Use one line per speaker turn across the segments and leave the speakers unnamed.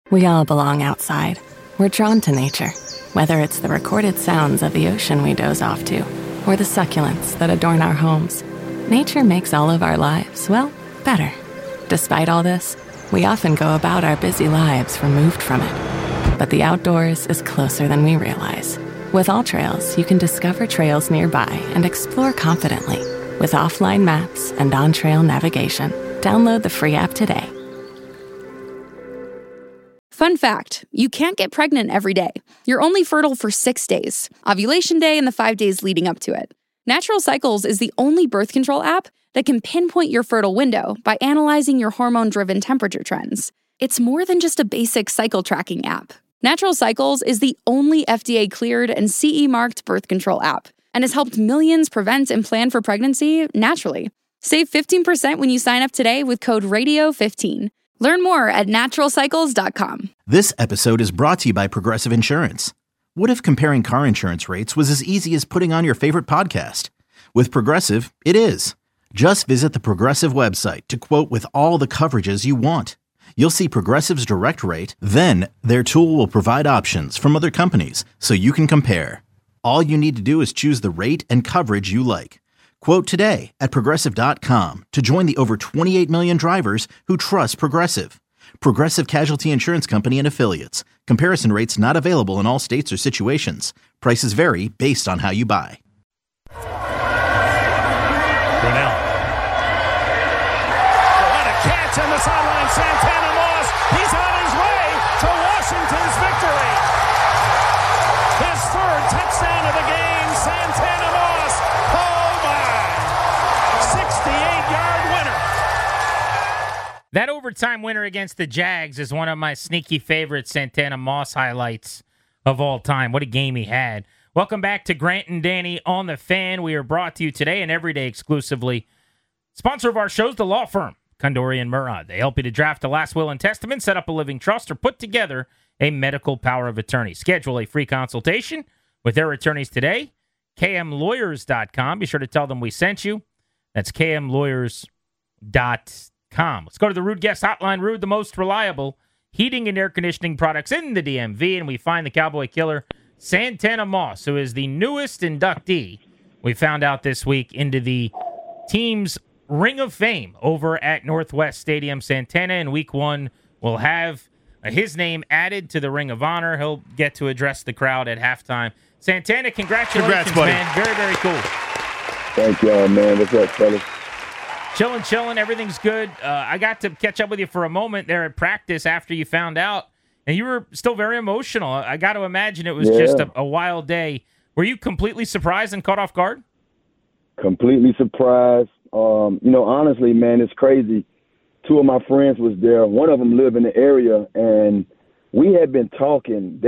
We all belong outside. We're drawn to nature, whether it's the recorded sounds of the ocean we doze off to, or the succulents that adorn our homes. Nature makes all of our lives, well, better. Despite all this, we often go about our busy lives removed from it. But the outdoors is closer than we realize. With AllTrails, you can discover trails nearby and explore confidently. With offline maps and on-trail navigation, download the free app today.
Fun fact, you can't get pregnant every day. You're only fertile for 6 days, ovulation day and the 5 days leading up to it. Natural Cycles is the only birth control app that can pinpoint your fertile window by analyzing your hormone-driven temperature trends. It's more than just a basic cycle tracking app. Natural Cycles is the only FDA-cleared and CE-marked birth control app and has helped millions prevent and plan for pregnancy naturally. Save 15% when you sign up today with code RADIO15. Learn more at naturalcycles.com.
This episode is brought to you by Progressive Insurance. What if comparing car insurance rates was as easy as putting on your favorite podcast? With Progressive, it is. Just visit the Progressive website to quote with all the coverages you want. You'll see Progressive's direct rate, then their tool will provide options from other companies so you can compare. All you need to do is choose the rate and coverage you like. Quote today at Progressive.com to join the over 28 million drivers who trust Progressive. Progressive Casualty Insurance Company and Affiliates. Comparison rates not available in all states or situations. Prices vary based on how you buy.
Brunell. What a catch on the sideline. Santana Moss. He's on his way to Washington's victory. His third touchdown of the game. Santana Moss. Oh my. 68-yard winner.
That overtime winner against the Jags is one of my sneaky favorite Santana Moss highlights of all time. What a game he had. Welcome back to Grant and Danny on the Fan. We are brought to you today and every day exclusively. Sponsor of our show is the law firm, Kondori and Murad. They help you to draft a last will and testament, set up a living trust, or put together a medical power of attorney. Schedule a free consultation with their attorneys today. KMLawyers.com. Be sure to tell them we sent you. That's KMLawyers.com. Let's go to the Rude Guest Hotline. Rude, the most reliable heating and air conditioning products in the DMV, and we find the Cowboy Killer, Santana Moss, who is the newest inductee, we found out this week, into the team's Ring of Fame over at Northwest Stadium. Santana in Week 1 will have his name added to the Ring of Honor. He'll get to address the crowd at halftime. Santana, congratulations,
buddy.
man. Very, very cool.
Thank y'all, man. What's up, fellas?
Chilling. Everything's good. I got to catch up with you for a moment there at practice after you found out, and you were still very emotional. I got to imagine it was just a wild day. Were you completely surprised and caught off guard?
Completely surprised. Honestly, man, it's crazy. Two of my friends was there. One of them lived in the area, and we had been talking.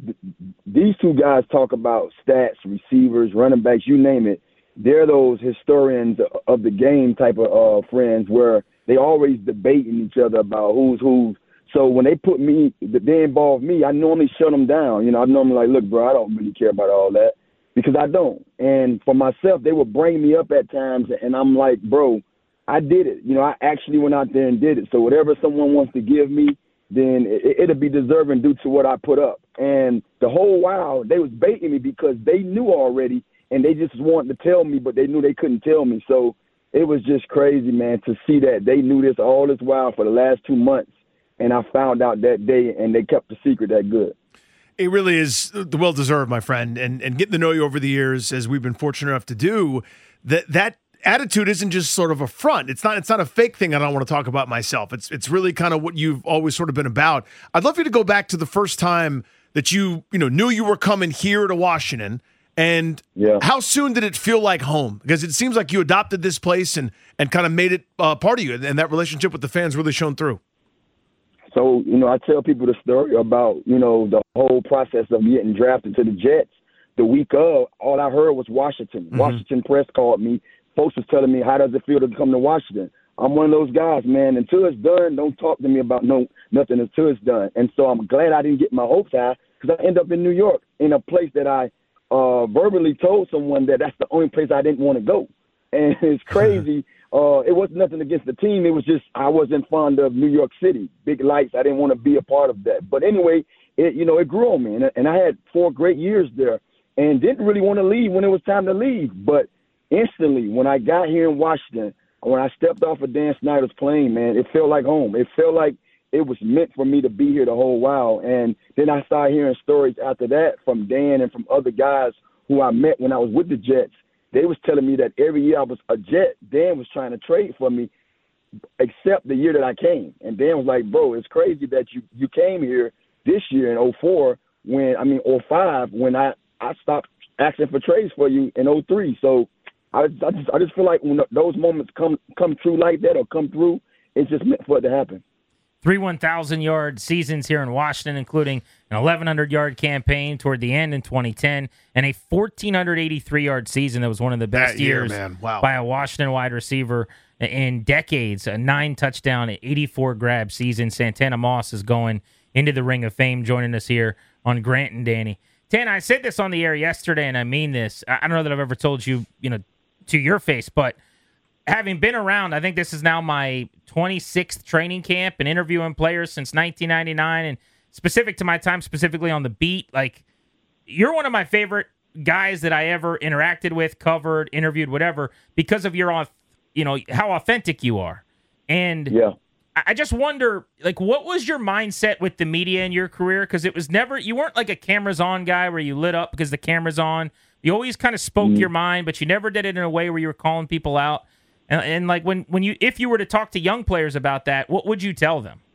These two guys talk about stats, receivers, running backs, you name it. They're those historians of the game type of friends where they always debating each other about who's who. So when they involve me, I normally shut them down. I normally like, look, bro, I don't really care about all that because I don't. And for myself, they would bring me up at times, and I'm like, bro, I did it. I actually went out there and did it. So whatever someone wants to give me, then it'll be deserving due to what I put up. And the whole while, they was baiting me because they knew already, and they just wanted to tell me, but they knew they couldn't tell me. So it was just crazy, man, to see that they knew this all this while for the last 2 months, and I found out that day, and they kept the secret that good.
It really is well-deserved, my friend, and getting to know you over the years, as we've been fortunate enough to do, that attitude isn't just sort of a front. It's not a fake thing I don't want to talk about myself. It's really kind of what you've always sort of been about. I'd love you to go back to the first time that you knew you were coming here to Washington, and how soon did it feel like home? Because it seems like you adopted this place and kind of made it part of you, and that relationship with the fans really shone through.
So, I tell people the story about, the whole process of getting drafted to the Jets. The week of, all I heard was Washington. Mm-hmm. Washington press called me. Folks was telling me, how does it feel to come to Washington? I'm one of those guys, man. Until it's done, don't talk to me about nothing until it's done. And so I'm glad I didn't get my hopes high because I end up in New York in a place that I verbally told someone that that's the only place I didn't want to go. And it's crazy. It wasn't nothing against the team. It was just I wasn't fond of New York City. Big lights. I didn't want to be a part of that. But anyway, it grew on me. And I had 4 great years there and didn't really want to leave when it was time to leave. But instantly, when I got here in Washington, when I stepped off of Dan Snyder's plane, man, it felt like home. It felt like it was meant for me to be here the whole while. And then I started hearing stories after that from Dan and from other guys who I met when I was with the Jets. They was telling me that every year I was a Jet, Dan was trying to trade for me, except the year that I came. And Dan was like, bro, it's crazy that you came here this year in 05, when I stopped asking for trades for you in 03. So I just feel like when those moments come true like that or come through, it's just meant for it to happen.
3 1,000-yard seasons here in Washington, including an 1,100-yard campaign toward the end in 2010, and a 1,483-yard season that was one of the best years by a Washington wide receiver in decades. A 9-touchdown, 84-grab season. Santana Moss is going into the Ring of Fame, joining us here on Grant and Danny. Tan, I said this on the air yesterday, and I mean this. I don't know that I've ever told you, to your face, but having been around, I think this is now my 26th training camp and interviewing players since 1999, and specific to my time specifically on the beat, like, you're one of my favorite guys that I ever interacted with, covered, interviewed, whatever, because of your, how authentic you are. And I just wonder, like, what was your mindset with the media in your career? Because it was never, you weren't like a cameras on guy where you lit up because the camera's on. You always kind of spoke your mind, but you never did it in a way where you were calling people out. And like if you were to talk to young players about that, what would you tell them?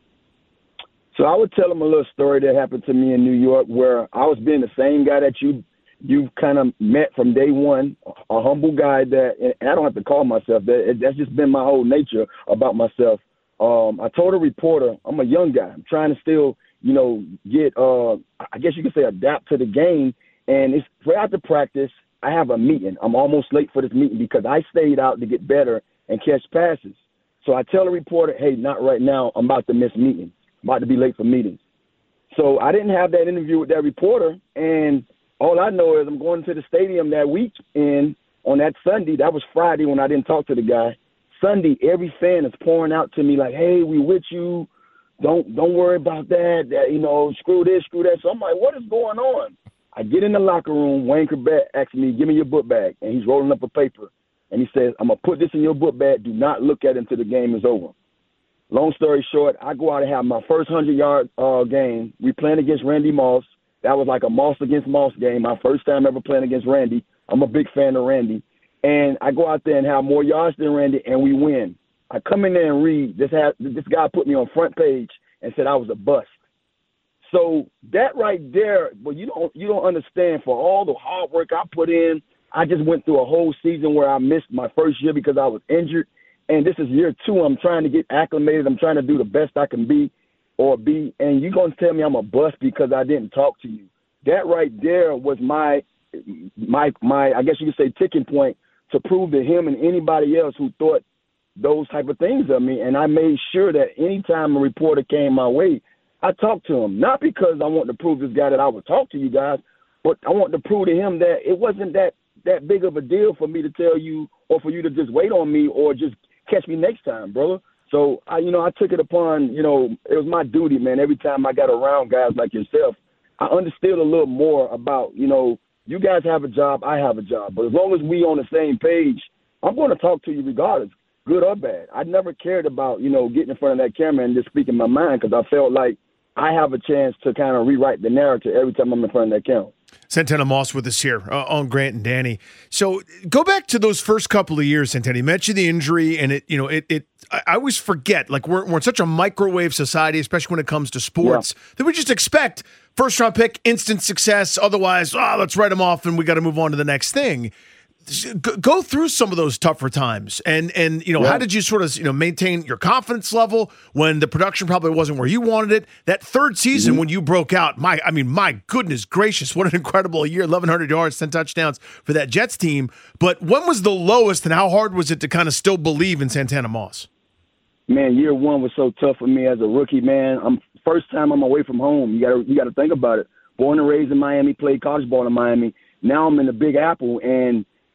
So I would tell them a little story that happened to me in New York, where I was being the same guy that you kind of met from day one, a humble guy that, and I don't have to call myself that. That's just been my whole nature about myself. I told a reporter, I'm a young guy. I'm trying to still, get, I guess you could say, adapt to the game. And it's right after practice, I have a meeting. I'm almost late for this meeting because I stayed out to get better and catch passes. So I tell the reporter, hey, not right now. I'm about to miss meetings. I'm about to be late for meetings. So I didn't have that interview with that reporter. And all I know is I'm going to the stadium that week. And on that Sunday, that was Friday when I didn't talk to the guy. Sunday, every fan is pouring out to me like, hey, we with you. Don't worry about that. Screw this, screw that. So I'm like, what is going on? I get in the locker room. Wayne Corbett asks me, give me your book bag. And he's rolling up a paper. And he says, I'm going to put this in your book bag. Do not look at it until the game is over. Long story short, I go out and have my first 100-yard game. We playing against Randy Moss. That was like a Moss against Moss game. My first time ever playing against Randy. I'm a big fan of Randy. And I go out there and have more yards than Randy, and we win. I come in there and read. This guy put me on front page and said I was a bust. So that right there, well, you don't understand. For all the hard work I put in, I just went through a whole season where I missed my first year because I was injured. And this is year 2. I'm trying to get acclimated. I'm trying to do the best I can be. And you're going to tell me I'm a bust because I didn't talk to you. That right there was my I guess you could say ticking point to prove to him and anybody else who thought those type of things of me. And I made sure that anytime a reporter came my way, I talked to him, not because I want to prove this guy that I would talk to you guys, but I want to prove to him that it wasn't that big of a deal for me to tell you or for you to just wait on me or just catch me next time, brother. So, I took it upon, it was my duty, man. Every time I got around guys like yourself, I understood a little more about, you guys have a job, I have a job. But as long as we on the same page, I'm going to talk to you regardless, good or bad. I never cared about, getting in front of that camera and just speaking my mind because I felt like I have a chance to kind of rewrite the narrative every time I'm in front of that camera.
Santana Moss with us here on Grant and Danny. So go back to those first couple of years, Santana. You mentioned the injury, and I always forget, like we're in such a microwave society, especially when it comes to sports, that we just expect first-round pick, instant success. Otherwise, let's write them off and we got to move on to the next thing. Go through some of those tougher times, and how did you sort of maintain your confidence level when the production probably wasn't where you wanted it? That third season when you broke out, my goodness gracious, what an incredible year! 1,100 yards, 10 touchdowns for that Jets team. But when was the lowest, and how hard was it to kind of still believe in Santana Moss?
Man, year 1 was so tough for me as a rookie. Man, first time I'm away from home. You got to think about it. Born and raised in Miami, played college ball in Miami. Now I'm in the Big Apple and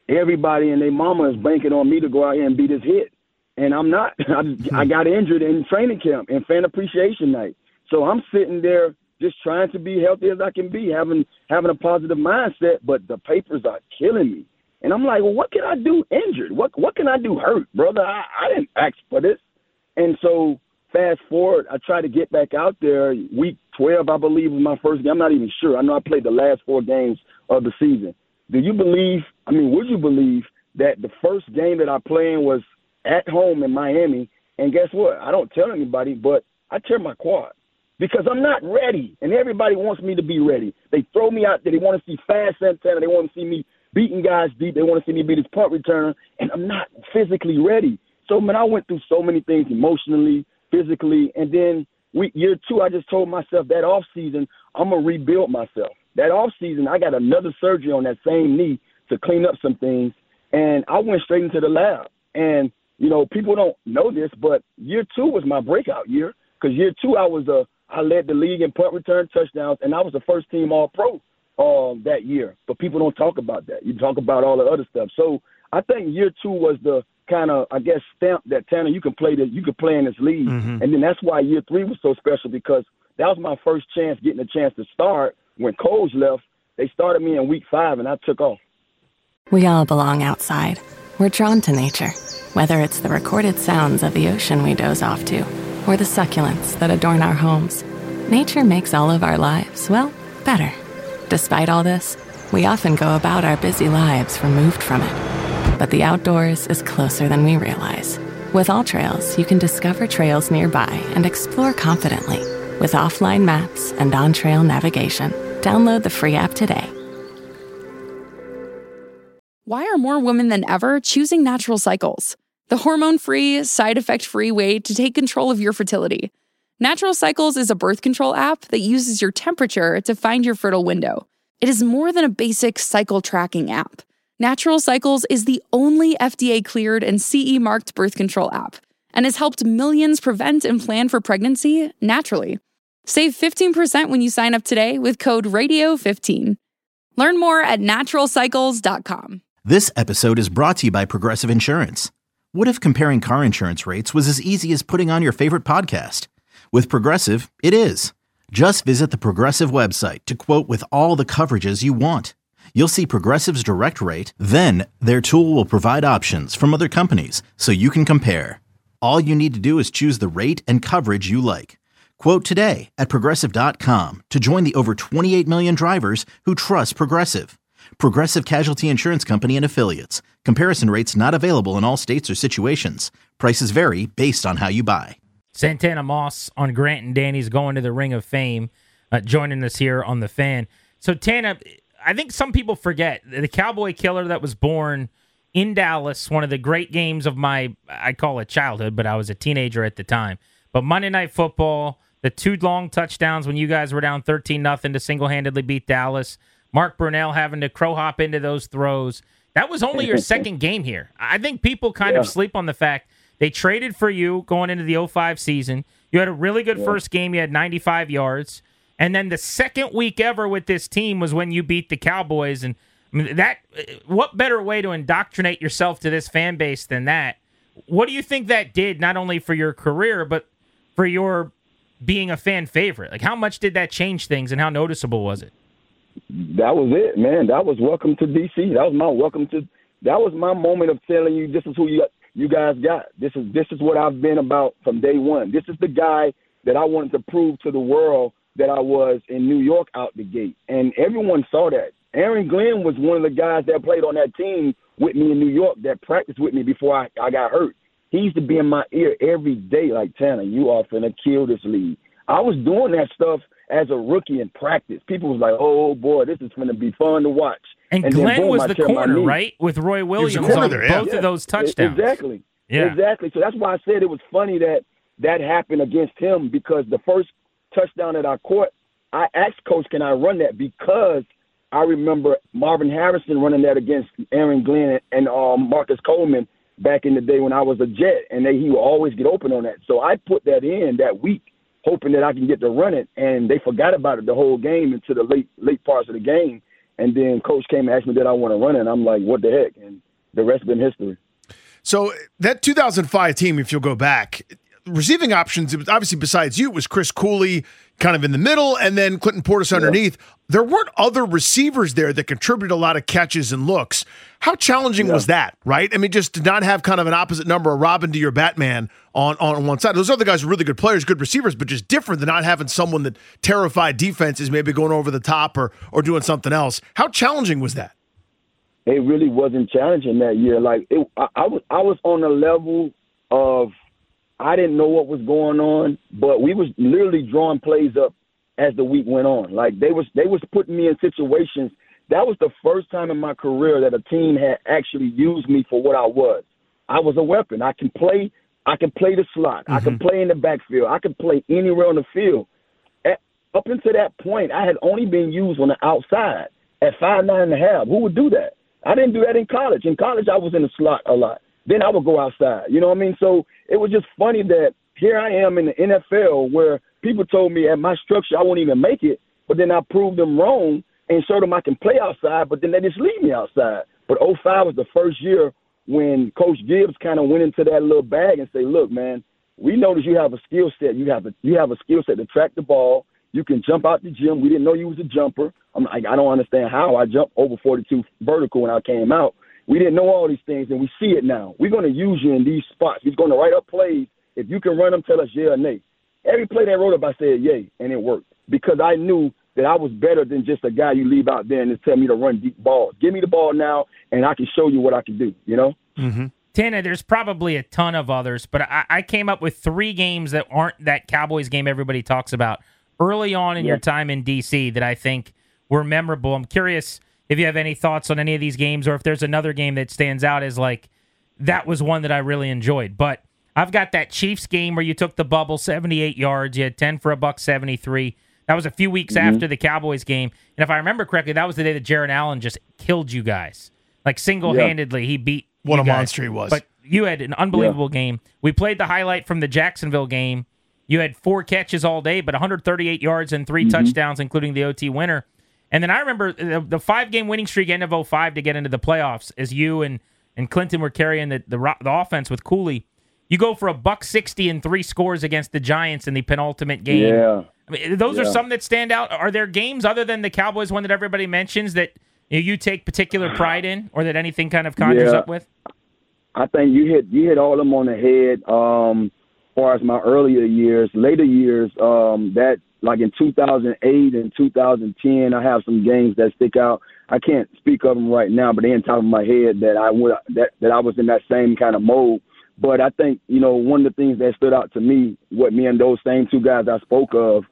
everybody and their mama is banking on me to go out here and be this hit. And I'm not. I got injured in training camp and fan appreciation night. So I'm sitting there just trying to be healthy as I can be, having a positive mindset, but the papers are killing me. And I'm like, well, what can I do injured? What can I do hurt, brother? I didn't ask for this. And so fast forward, I tried to get back out there. Week 12, I believe, was my first game. I'm not even sure. I know I played the last 4 games of the season. Would you believe that the first game that I played was at home in Miami? And guess what? I don't tell anybody, but I tear my quad because I'm not ready. And everybody wants me to be ready. They throw me out there. They want to see fast Santana. They want to see me beating guys deep. They want to see me be this punt returner, and I'm not physically ready. So, man, I went through so many things emotionally, physically, and then year 2, I just told myself that off season, I'm going to rebuild myself. That off season, I got another surgery on that same knee to clean up some things, and I went straight into the lab. And, you know, people don't know this, but year 2 was my breakout year because year 2 I led the league in punt return touchdowns, and I was the first team All-Pro that year. But people don't talk about that. You talk about all the other stuff. So I think year 2 was the kind of, I guess, stamp that, Tanner, you can play in this league. Mm-hmm. And then that's why year 3 was so special because that was my first chance getting a chance to start. When Coach left, they started me in week 5, and I took off.
We all belong outside. We're drawn to nature, whether it's the recorded sounds of the ocean we doze off to, or the succulents that adorn our homes. Nature makes all of our lives, well, better. Despite all this, we often go about our busy lives removed from it. But the outdoors is closer than we realize. With AllTrails, you can discover trails nearby and explore confidently. With offline maps and on-trail navigation, download the free app today.
Why are more women than ever choosing Natural Cycles? The hormone-free, side-effect-free way to take control of your fertility. Natural Cycles is a birth control app that uses your temperature to find your fertile window. It is more than a basic cycle tracking app. Natural Cycles is the only FDA-cleared and CE-marked birth control app and has helped millions prevent and plan for pregnancy naturally. Save 15% when you sign up today with code RADIO15. Learn more at naturalcycles.com.
This episode is brought to you by Progressive Insurance. What if comparing car insurance rates was as easy as putting on your favorite podcast? With Progressive, it is. Just visit the Progressive website to quote with all the coverages you want. You'll see Progressive's direct rate, then their tool will provide options from other companies so you can compare. All you need to do is choose the rate and coverage you like. Quote today at Progressive.com to join the over 28 million drivers who trust Progressive. Progressive Casualty Insurance Company and Affiliates. Comparison rates not available in all states or situations. Prices vary based on how you buy.
Santana Moss on Grant and Danny's going to the Ring of Fame, joining us here on The Fan. So, Tana, I think some people forget the Cowboy Killer that was born in Dallas, one of the great games of my, I call it childhood, but I was a teenager at the time. But Monday Night Football, the 2 long touchdowns when you guys were down 13-0 to single-handedly beat Dallas, Mark Brunell having to crow hop into those throws. That was only your second game here. I think people kind of sleep on the fact they traded for you going into the 2005 season. You had a really good first game. You had 95 yards. And then the second week ever with this team was when you beat the Cowboys. And I mean, that, what better way to indoctrinate yourself to this fan base than that? What do you think that did, not only for your career, but for your being a fan favorite? Like, how much did that change things, and how noticeable was it?
That was it, man. That was welcome to DC. That was my moment of telling you this is who you guys got. This is what I've been about from day one. This is the guy that I wanted to prove to the world that I was in New York out the gate. And everyone saw that. Aaron Glenn was one of the guys that played on that team with me in New York that practiced with me before I got hurt. He used to be in my ear every day like, Tanner, you are finna kill this league. I was doing that stuff as a rookie in practice. People was like, oh, boy, this is going to be fun to watch.
And Glenn boom, was the corner, right, with Roy Williams on both of those touchdowns.
Exactly. So that's why I said it was funny that happened against him, because the first touchdown that I caught, I asked Coach, can I run that? Because I remember Marvin Harrison running that against Aaron Glenn and Marcus Coleman back in the day when I was a Jet, and he would always get open on that. So I put that in that week, hoping that I can get to run it, and they forgot about it the whole game into the late parts of the game. And then coach came and asked me did I want to run it, and I'm like, what the heck? And the rest has been history.
So that 2005 team, if you'll go back, receiving options, it was obviously besides you, it was Chris Cooley kind of in the middle and then Clinton Portis underneath. There weren't other receivers there that contributed a lot of catches and looks. How challenging was that, right? I mean, just to not have kind of an opposite number, a Robin to your Batman on one side. Those other guys are really good players, good receivers, but just different than not having someone that terrified defenses, maybe going over the top or doing something else. How challenging was that?
It really wasn't challenging that year. Like I was on a level of I didn't know what was going on, but we was literally drawing plays up as the week went on. Like they was putting me in situations. That was the first time in my career that a team had actually used me for what I was. I was a weapon. I can play the slot. I can play in the backfield. I can play anywhere on the field. Up until that point, I had only been used on the outside at 5'9.5". Who would do that? I didn't do that in college. In college, I was in the slot a lot. Then I would go outside. You know what I mean? So it was just funny that here I am in the NFL where people told me at my structure I won't even make it, but then I proved them wrong and showed them I can play outside, but then they just leave me outside. But 2005 was the first year when Coach Gibbs kind of went into that little bag and say, look, man, we notice you have a skill set. You have a skill set to track the ball. You can jump out the gym. We didn't know you was a jumper. I'm like, I don't understand how I jumped over 42 vertical when I came out. We didn't know all these things, and we see it now. We're going to use you in these spots. We're going to write up plays. If you can run them, tell us yeah or nay. Every play they wrote up, I said yay, and it worked because I knew that I was better than just a guy you leave out there and just tell me to run deep balls. Give me the ball now, and I can show you what I can do, you know?
Mm-hmm. Tana, there's probably a ton of others, but I came up with 3 games that aren't that Cowboys game everybody talks about early on in your time in D.C. that I think were memorable. I'm curious if you have any thoughts on any of these games or if there's another game that stands out as like, that was one that I really enjoyed. But I've got that Chiefs game where you took the bubble 78 yards. You had 10 for $173. That was a few weeks after the Cowboys game. And if I remember correctly, that was the day that Jaron Allen just killed you guys. Like single-handedly, he beat
what
you
a
guys.
Monster he was.
But you had an unbelievable game. We played the highlight from the Jacksonville game. You had 4 catches all day, but 138 yards and 3 touchdowns, including the OT winner. And then I remember the 5-game winning streak end of 2005 to get into the playoffs as you and Clinton were carrying the offense with Cooley. You go for $160 and 3 scores against the Giants in the penultimate game.
Yeah.
I mean, those are some that stand out. Are there games other than the Cowboys one that everybody mentions that you take particular pride in or that anything kind of conjures up with?
I think you hit all of them on the head. As far as my earlier years, later years, that like in 2008 and 2010, I have some games that stick out. I can't speak of them right now, but they're in top of my head that I was in that same kind of mode. But I think, one of the things that stood out to me, what me and those same 2 guys I spoke of,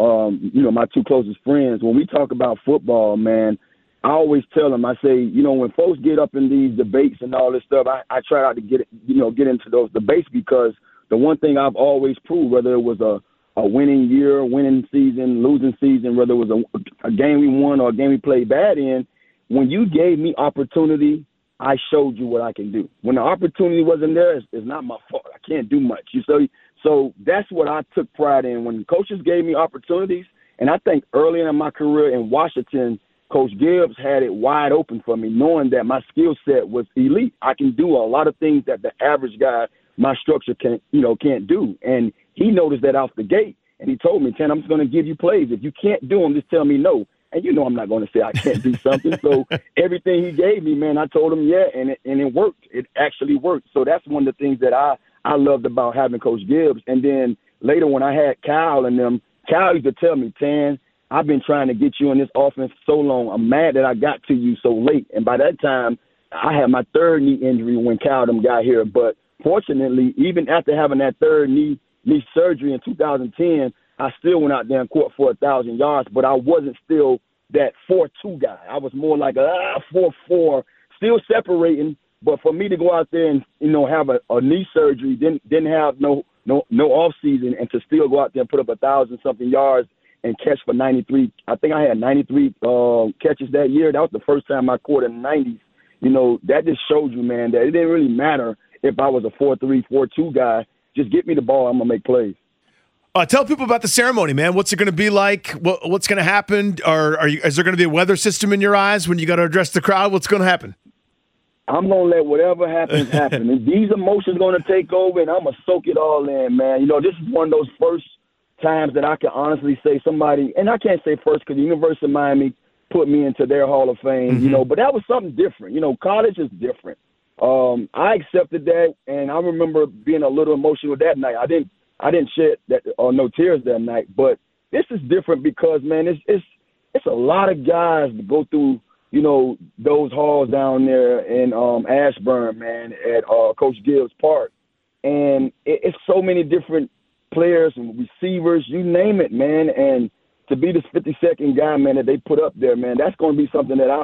my 2 closest friends, when we talk about football, man, I always tell them, I say, when folks get up in these debates and all this stuff, I try not to get into those debates because the one thing I've always proved, whether it was a winning year, winning season, losing season, whether it was a game we won or a game we played bad in, when you gave me opportunity, I showed you what I can do. When the opportunity wasn't there, it's not my fault. I can't do much. So that's what I took pride in. When coaches gave me opportunities, and I think early in my career in Washington, Coach Gibbs had it wide open for me, knowing that my skill set was elite. I can do a lot of things that the average guy, my structure can't do. And he noticed that off the gate, and he told me, Ken, I'm just going to give you plays. If you can't do them, just tell me no. And I'm not going to say I can't do something. So everything he gave me, man, I told him, and it worked. It actually worked. So that's one of the things that I loved about having Coach Gibbs. And then later when I had Kyle and them, Kyle used to tell me, Tan, I've been trying to get you in this offense so long. I'm mad that I got to you so late. And by that time, I had my 3rd knee injury when Kyle them got here. But fortunately, even after having that 3rd knee surgery in 2010, I still went out there and caught for 1,000 yards, but I wasn't still that 4-2 guy. I was more like a 4-4, still separating. But for me to go out there and have a knee surgery, didn't have no off season, and to still go out there and put up 1,000-something yards and catch for 93. I think I had 93 catches that year. That was the first time I caught in the 90s. That just showed you, man, that it didn't really matter if I was a 4-3, 4-2 guy. Just get me the ball, I'm gonna make plays.
Tell people about the ceremony, man. What's it going to be like? What's going to happen? Is there going to be a weather system in your eyes when you got to address the crowd? What's going to happen?
I'm going to let whatever happens happen. And these emotions going to take over, and I'm going to soak it all in, man. You know, this is one of those first times that I can honestly say somebody, and I can't say first because the University of Miami put me into their Hall of Fame, you know, but that was something different. You know, college is different. I accepted that, and I remember being a little emotional that night. I didn't shed no tears that night, but this is different because, man, it's a lot of guys to go through, you know, those halls down there in Ashburn, man, at Coach Gibbs Park. And it's so many different players and receivers, you name it, man. And to be this 52nd guy, man, that they put up there, man, that's going to be something that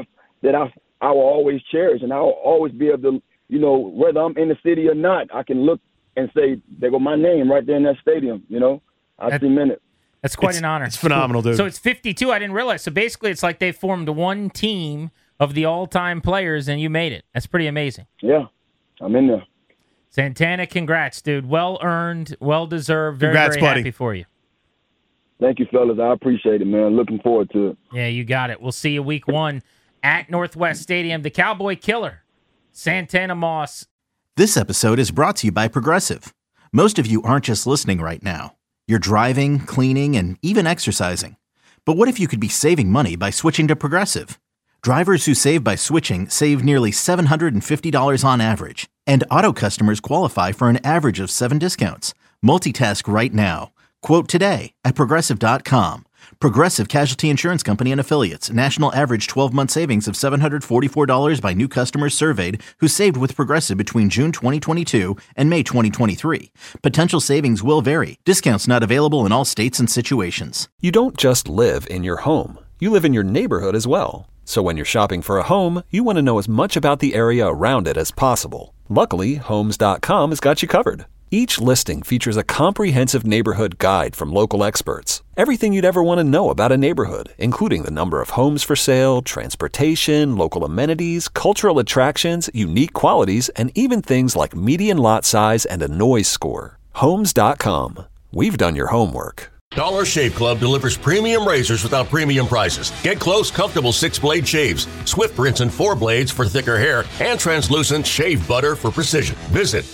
I will always cherish. And I will always be able to, you know, whether I'm in the city or not, I can look and say, there go my name right there in that stadium, you know. I cement it.
That's quite an honor.
It's phenomenal, dude.
So it's 52. I didn't realize. So basically, it's like they formed one team of the all-time players, and you made it. That's pretty amazing.
Yeah, I'm in there.
Santana, congrats, dude. Well-earned, well-deserved. Very,
Congrats,
very
buddy.
happy for you.
Thank you, fellas. I appreciate it, man. Looking forward to it.
Yeah, you got it. We'll see you week 1 at Northwest Stadium. The Cowboy Killer, Santana Moss.
This episode is brought to you by Progressive. Most of you aren't just listening right now. You're driving, cleaning, and even exercising. But what if you could be saving money by switching to Progressive? Drivers who save by switching save nearly $750 on average. And auto customers qualify for an average of 7 discounts. Multitask right now. Quote today at Progressive.com. Progressive Casualty Insurance Company and Affiliates. National average 12-month savings of $744 by new customers surveyed who saved with Progressive between June 2022 and May 2023. Potential savings will vary. Discounts not available in all states and situations.
You don't just live in your home. You live in your neighborhood as well. So when you're shopping for a home, you want to know as much about the area around it as possible. Luckily, Homes.com has got you covered. Each listing features a comprehensive neighborhood guide from local experts. Everything you'd ever want to know about a neighborhood, including the number of homes for sale, transportation, local amenities, cultural attractions, unique qualities, and even things like median lot size and a noise score. Homes.com. We've done your homework.
Dollar Shave Club delivers premium razors without premium prices. Get close, comfortable 6-blade shaves, swift rinse and 4 blades for thicker hair, and translucent shave butter for precision. Visit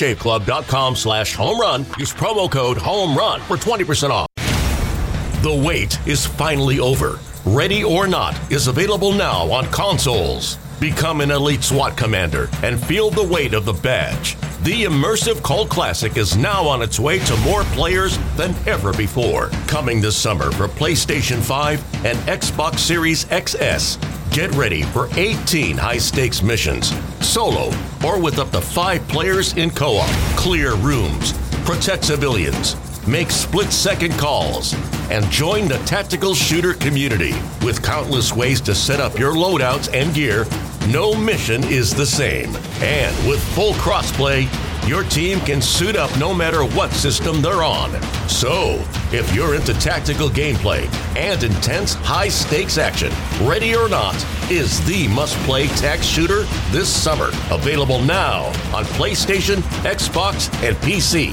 dollarshaveclub.com/homerun. Use promo code HOMERUN for 20% off. The wait is finally over. Ready or Not is available now on consoles. Become an elite SWAT commander and feel the weight of the badge. The immersive cult classic is now on its way to more players than ever before. Coming this summer for PlayStation 5 and Xbox Series XS. Get ready for 18 high-stakes missions, solo or with up to 5 players in co-op. Clear rooms, protect civilians, make split-second calls, and join the tactical shooter community. With countless ways to set up your loadouts and gear, no mission is the same. And with full crossplay, your team can suit up no matter what system they're on. So, if you're into tactical gameplay and intense high-stakes action, Ready or Not is the must-play tac shooter this summer. Available now on PlayStation, Xbox, and PC.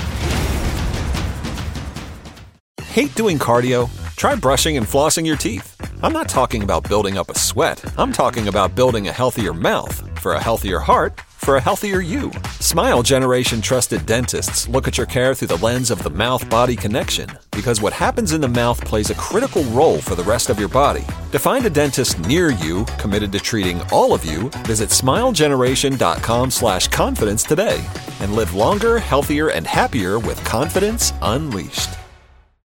Hate doing cardio? Try brushing and flossing your teeth. I'm not talking about building up a sweat. I'm talking about building a healthier mouth for a healthier heart for a healthier you. Smile Generation trusted dentists look at your care through the lens of the mouth-body connection because what happens in the mouth plays a critical role for the rest of your body. To find a dentist near you committed to treating all of you, visit smilegeneration.com/confidence today and live longer, healthier, and happier with confidence unleashed.